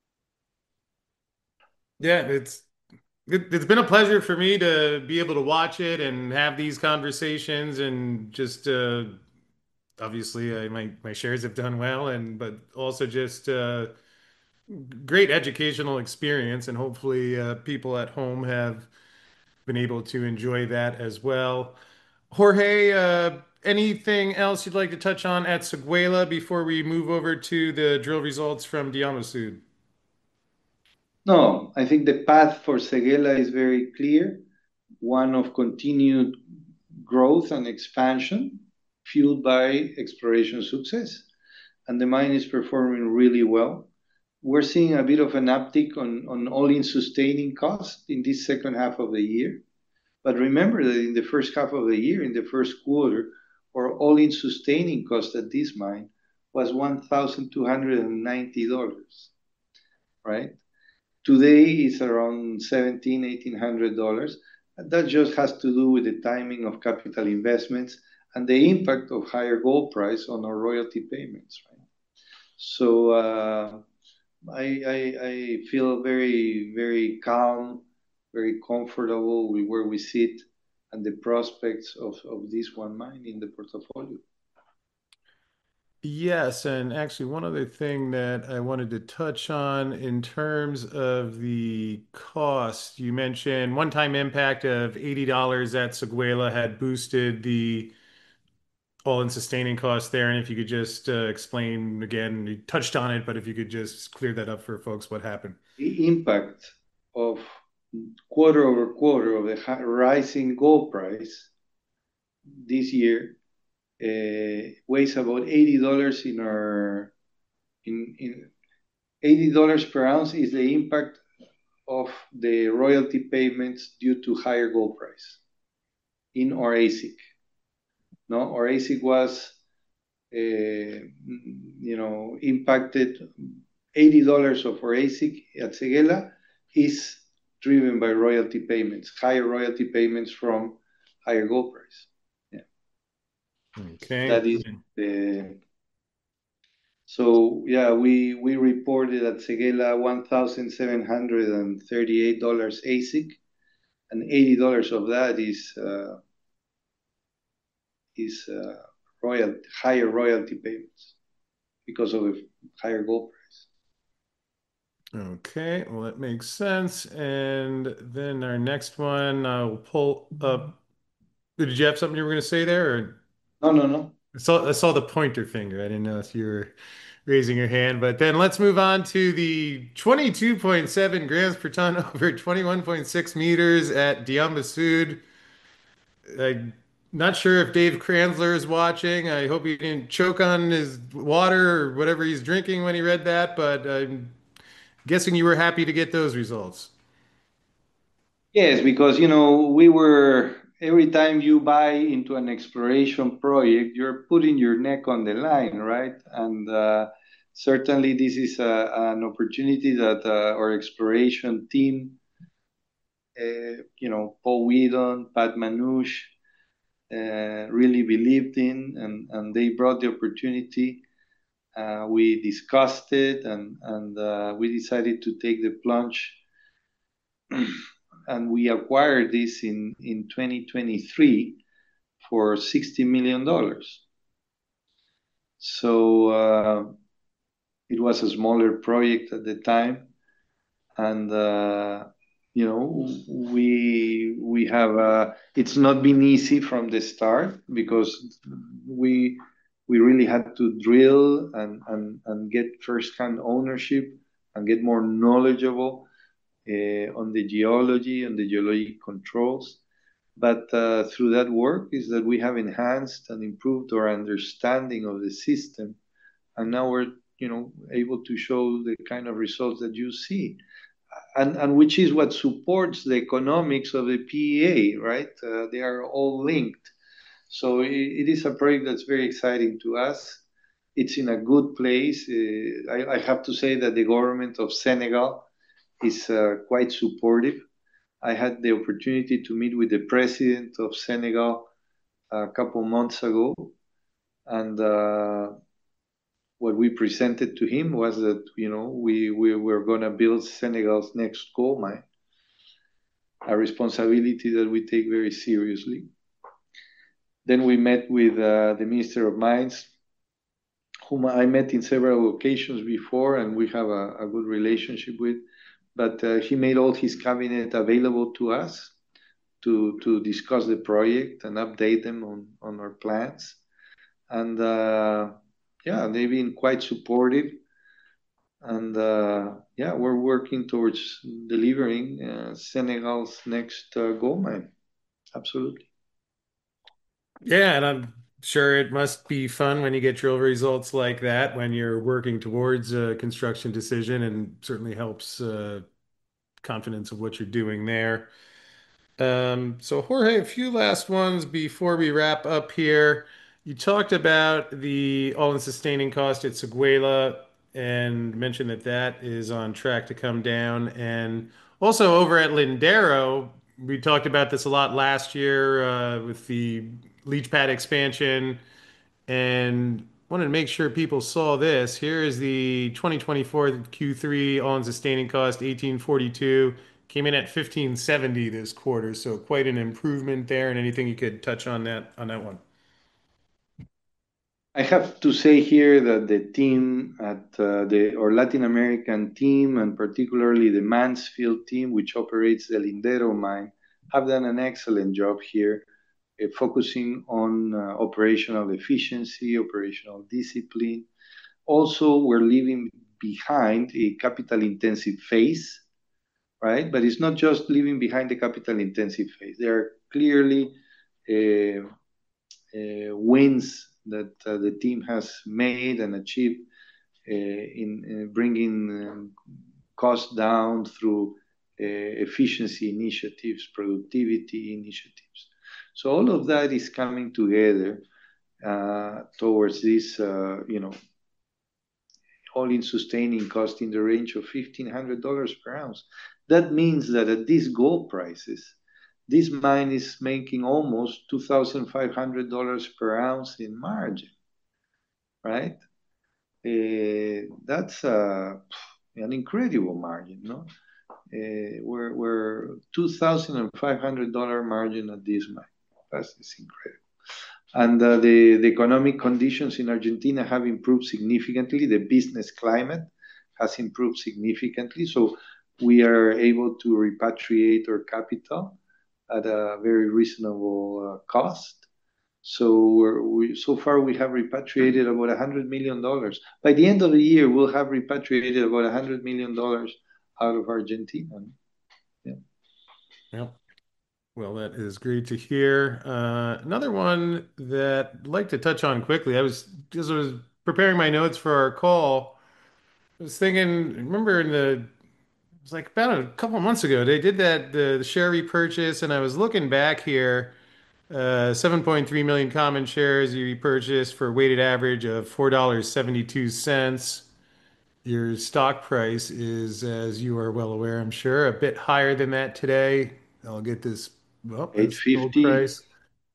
[SPEAKER 1] Yeah, it's been a pleasure for me to be able to watch it and have these conversations and just obviously my shares have done well and but also just great educational experience and hopefully people at home have been able to enjoy that as well. Jorge, anything else you'd like to touch on at Seguela before we move over to the drill results from Diamo Sud?
[SPEAKER 2] No, I think the path for Seguela is very clear, one of continued growth and expansion fueled by exploration success. and the mine is performing really well. We're seeing a bit of an uptick on all-in sustaining cost in this second half of the year. But remember that in the first half of the year, in the first quarter, our all-in sustaining cost at this mine was $1,290, right? Today it's around $1,700, 1,800. That just has to do with the timing of capital investments and the impact of higher gold price on our royalty payments, right? So I feel very, very calm, very comfortable with where we sit and the prospects of this one mine in the portfolio.
[SPEAKER 1] Yes, and actually, one other thing that I wanted to touch on in terms of the cost, you mentioned one-time impact of $80 at Seguela had boosted the all-in sustaining cost there. And if you could just explain again, you touched on it, but if you could just clear that up for folks, what happened?
[SPEAKER 2] The impact of quarter over quarter of the rising gold price this year weighs about $80 in our in $80 per ounce is the impact of the royalty payments due to higher gold price in our AISC. No, our AISC was impacted. $80 of our AISC at Séguéla is driven by royalty payments, higher royalty payments from higher gold price. Yeah,
[SPEAKER 1] Okay.
[SPEAKER 2] that is the. So yeah, we reported at Séguéla $1,738 AISC, and $80 of that is higher royalty payments because of a higher gold price.
[SPEAKER 1] Okay, well, that makes sense. And then our next one, we'll pull up. Did you have something you were going to say there? Or
[SPEAKER 2] No, no, no.
[SPEAKER 1] I saw the pointer finger. I didn't know if you were raising your hand. But then let's move on to the 22.7 grams per ton over 21.6 meters at Diamba Sud. I'm not sure if Dave Kranzler is watching. I hope he didn't choke on his water or whatever he's drinking when he read that, but I'm guessing you were happy to get those results.
[SPEAKER 2] Yes, because we were every time you buy into an exploration project, you're putting your neck on the line, right? And certainly, this is an opportunity that our exploration team, Paul Wheaton, Pat Manouche, really believed in, and they brought the opportunity. We discussed it, and we decided to take the plunge, and we acquired this in 2023 for $60 million. So it was a smaller project at the time, and we have it's not been easy from the start because we really had to drill and get first-hand ownership and get more knowledgeable on the geology and the geologic controls. But through that work is that we have enhanced and improved our understanding of the system, and now we're able to show the kind of results that you see, and which is what supports the economics of the PEA, right? They are all linked. So it is a project that's very exciting to us. It's in a good place. I have to say that the government of Senegal is quite supportive. I had the opportunity to meet with the president of Senegal a couple months ago, and what we presented to him was that we were going to build Senegal's next gold mine, a responsibility that we take very seriously. Then we met with the Minister of Mines, whom I met in several occasions before, and we have a good relationship with. But he made all his cabinet available to us to discuss the project and update them on our plans. And yeah, they've been quite supportive. And yeah, we're working towards delivering Senegal's next gold mine. Absolutely.
[SPEAKER 1] Yeah, and I'm Sure, it must be fun when you get drill results like that when you're working towards a construction decision, and certainly helps confidence of what you're doing there. So Jorge, a few last ones before we wrap up here. You talked about the all-in sustaining cost at Seguela and mentioned that that is on track to come down. And also over at Lindero, we talked about this a lot last year with the leach pad expansion and wanted to make sure people saw this. Here is the 2024 Q3 all-in sustaining cost, 1842, came in at 1570 this quarter, so quite an improvement there. And anything you could touch on that one?
[SPEAKER 2] I have to say here that the team at our Latin American team, and particularly the Mansfield team, which operates the Lindero mine, have done an excellent job here, focusing on operational efficiency, operational discipline. Also, we're leaving behind a capital intensive phase, right? But it's not just leaving behind the capital intensive phase. There are clearly uh, wins that the team has made and achieved in bringing costs down through efficiency initiatives, productivity initiatives. So all of that is coming together towards this, all-in sustaining cost in the range of $1,500 per ounce. That means that at these gold prices, this mine is making almost $2,500 per ounce in margin, right? That's an incredible margin, no? We're $2,500 margin at this mine. That's incredible. And the economic conditions in Argentina have improved significantly. The business climate has improved significantly. So we are able to repatriate our capital at a very reasonable cost. So far we have repatriated about $100 million. By the end of the year, we'll have repatriated about $100 million out of Argentina. Yeah.
[SPEAKER 1] Yep. Well, that is great to hear. Another one that I'd like to touch on quickly. As I was preparing my notes for our call, I was thinking, remember it was like about a couple of months ago, they did the share repurchase, and I was looking back here, 7.3 million common shares you repurchased for a weighted average of $4.72. Your stock price is, as you are well aware, I'm sure, a bit higher than that today. I'll get this. Well, that's the gold
[SPEAKER 2] 850.
[SPEAKER 1] price.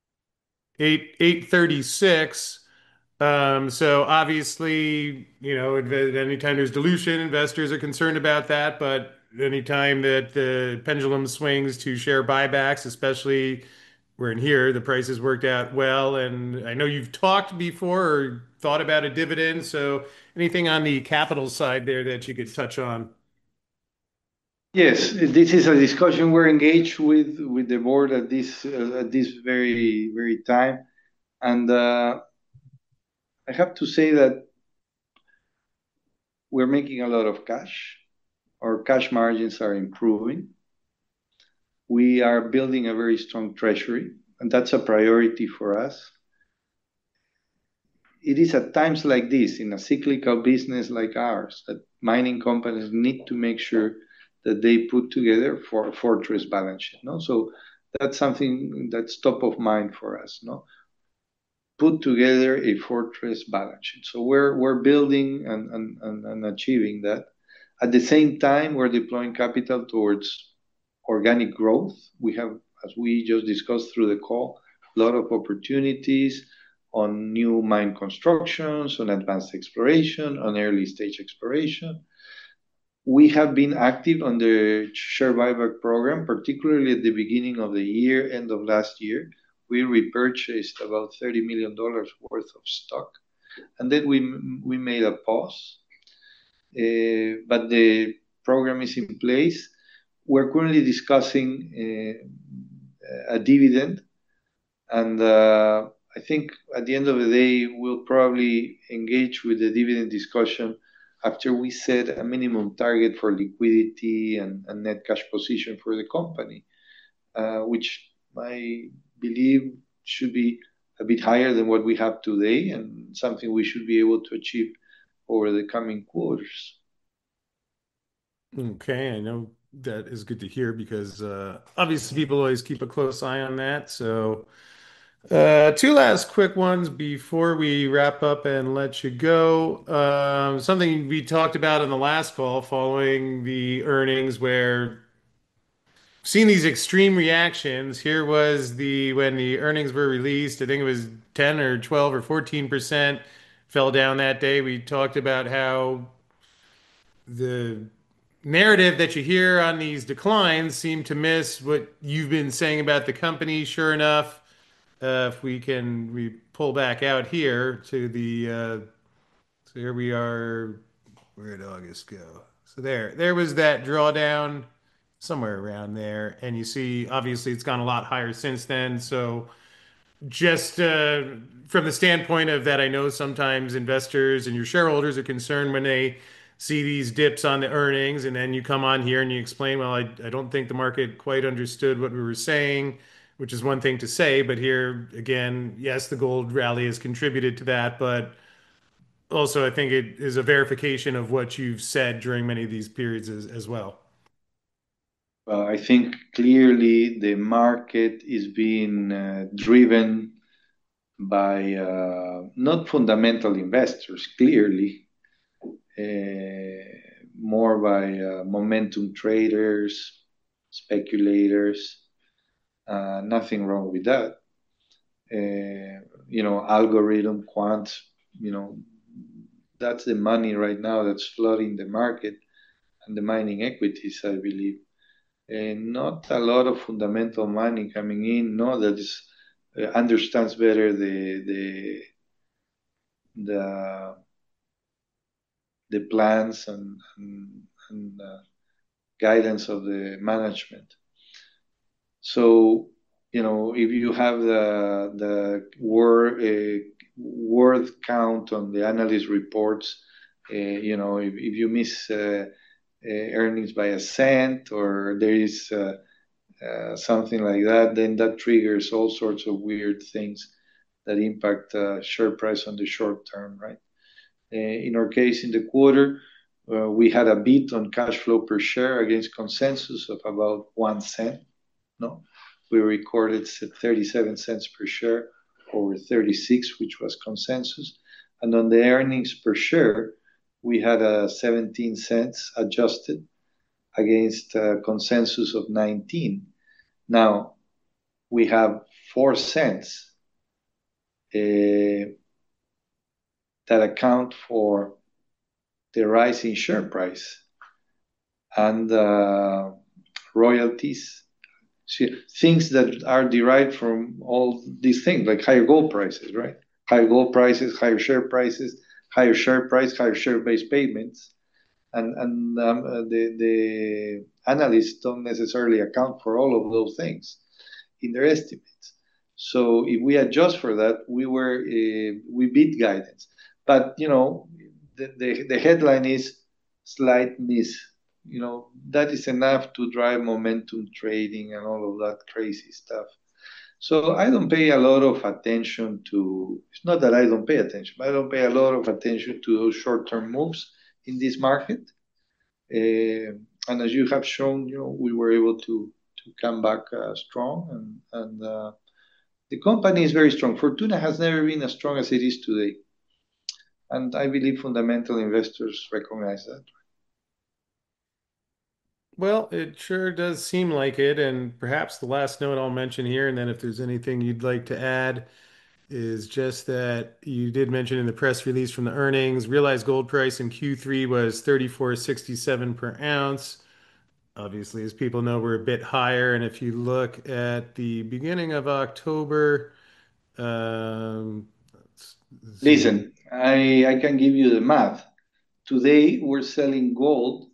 [SPEAKER 1] 836. So obviously, anytime there's dilution, investors are concerned about that. But anytime that the pendulum swings to share buybacks, especially we're in here, the price has worked out well. And I know you've talked before or thought about a dividend. So anything on the capital side there that you could touch on?
[SPEAKER 2] Yes, this is a discussion we're engaged with the board at this very time, and I have to say that we're making a lot of cash. Our cash margins are improving. We are building a very strong treasury, and that's a priority for us. It is at times like this, in a cyclical business like ours, that mining companies need to make sure that they put together for a fortress balance sheet. No, so that's something that's top of mind for us. No, put together a fortress balance sheet. So we're building and achieving that. At the same time, we're deploying capital towards organic growth. We have, as we just discussed through the call, a lot of opportunities on new mine constructions, on advanced exploration, on early stage exploration. We have been active on the share buyback program, particularly at the beginning of the year, end of last year. We repurchased about $30 million worth of stock, and then we made a pause. But the program is in place. We're currently discussing a dividend, and I think at the end of the day, we'll probably engage with the dividend discussion after we set a minimum target for liquidity and net cash position for the company, which I believe should be a bit higher than what we have today, and something we should be able to achieve over the coming quarters.
[SPEAKER 1] Okay, I know that is good to hear because obviously people always keep a close eye on that. So, two last quick ones before we wrap up and let you go. Something we talked about in the last call following the earnings, where seeing these extreme reactions. Here was the when the earnings were released, I think it was 10 or 12 or 14% fell down that day. We talked about how the narrative that you hear on these declines seem to miss what you've been saying about the company. Sure enough, if we pull back out here to the so here we are. Where did August go? So there was that drawdown somewhere around there, and you see obviously it's gone a lot higher since then. So just from the standpoint of that, I know sometimes investors and your shareholders are concerned when they see these dips on the earnings, and then you come on here and you explain, well, I don't think the market quite understood what we were saying, which is one thing to say, but here again, yes, the gold rally has contributed to that, but also I think it is a verification of what you've said during many of these periods as well.
[SPEAKER 2] I think clearly the market is being driven by not fundamental investors, clearly, more by momentum traders, speculators. Nothing wrong with that. Algorithm, quant, you know, that's the money right now that's flooding the market and the mining equities, I believe. And not a lot of fundamental money coming in, no, that is understands better the the plans and guidance of the management. So, if you have the word count on the analyst reports, if you miss earnings by a cent or there is something like that, then that triggers all sorts of weird things that impact share price on the short term, right? In our case, in the quarter, we had a beat on cash flow per share against consensus of about 1 cent. No, we recorded 37 cents per share over 36, which was consensus. And on the earnings per share, we had a 17 cents adjusted against a consensus of 19. Now, we have 4 cents that account for the rise in share price and royalties, things that are derived from all these things, like higher gold prices, right? Higher gold prices, higher share prices, higher share price, higher share-based payments. And the analysts don't necessarily account for all of those things in their estimates. So if we adjust for that, we beat guidance. But the headline is slight miss. That is enough to drive momentum trading and all of that crazy stuff. So I don't pay a lot of attention to. It's not that I don't pay attention, but I don't pay a lot of attention to those short-term moves in this market. And as you have shown, we were able to come back strong, and the company is very strong. Fortuna has never been as strong as it is today, and I believe fundamental investors recognize that.
[SPEAKER 1] Well, it sure does seem like it. And perhaps the last note I'll mention here, and then if there's anything you'd like to add, is just that you did mention in the press release from the earnings, realized gold price in Q3 was 34.67 per ounce. Obviously, as people know, we're a bit higher. And if you look at the beginning of October, let's zoom.
[SPEAKER 2] Listen, I can give you the math. Today, we're selling gold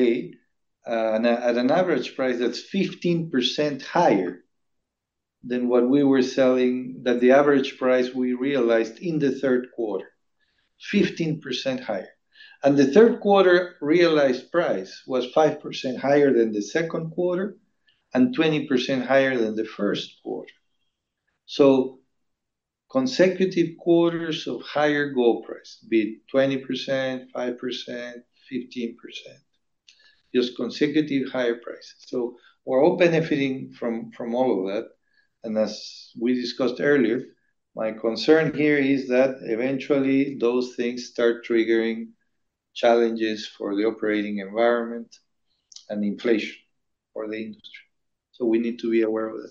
[SPEAKER 2] at an average price that's 15% higher than what we were selling, that the average price we realized in the third quarter, 15% higher. And the third quarter realized price was 5% higher than the second quarter and 20% higher than the first quarter. So consecutive quarters of higher gold price, be it 20%, 5%, 15%, just consecutive higher prices. So we're all benefiting from all of that. And as we discussed earlier, my concern here is that eventually those things start triggering challenges for the operating environment and inflation for the industry. So we need to be aware of that.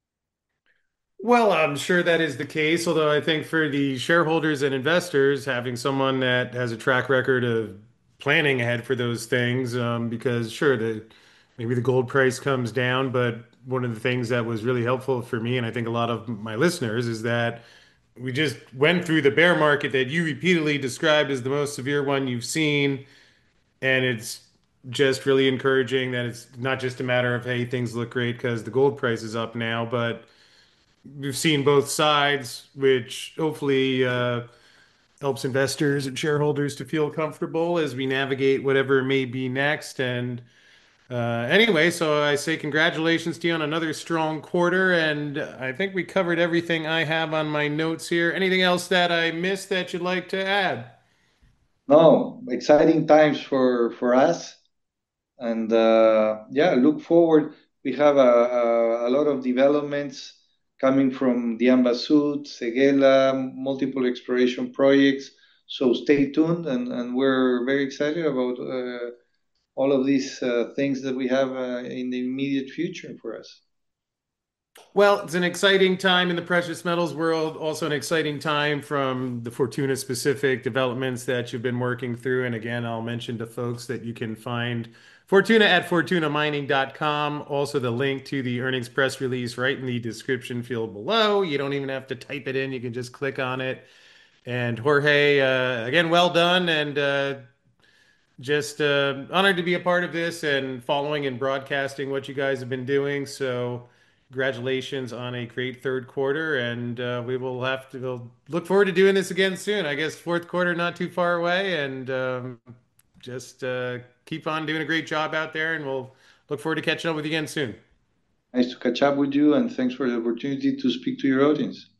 [SPEAKER 1] Well, I'm sure that is the case, although I think for the shareholders and investors, having someone that has a track record of planning ahead for those things, because sure, maybe the gold price comes down, but one of the things that was really helpful for me, and I think a lot of my listeners, is that we just went through the bear market that you repeatedly described as the most severe one you've seen, and it's just really encouraging that it's not just a matter of, hey, things look great because the gold price is up now, but we've seen both sides, which hopefully helps investors and shareholders to feel comfortable as we navigate whatever may be next. And anyway, so I say congratulations to you on another strong quarter. And I think we covered everything I have on my notes here. Anything else that I missed that you'd like to add?
[SPEAKER 2] No, exciting times for us. And yeah, look forward. We have a lot of developments coming from Diamba Sud, Seguela, multiple exploration projects. So stay tuned, and we're very excited about all of these things that we have in the immediate future for us.
[SPEAKER 1] Well, it's an exciting time in the precious metals world, also an exciting time from the Fortuna specific developments that you've been working through. And again, I'll mention to folks that you can find Fortuna at fortunamining.com. Also, the link to the earnings press release right in the description field below. You don't even have to type it in, you can just click on it. And Jorge, again, well done. And just honored to be a part of this and following and broadcasting what you guys have been doing. So, congratulations on a great third quarter, and we'll look forward to doing this again soon. I guess fourth quarter not too far away, and just keep on doing a great job out there, and we'll look forward to catching up with you again soon.
[SPEAKER 2] Nice to catch up with you, and thanks for the opportunity to speak to your audience.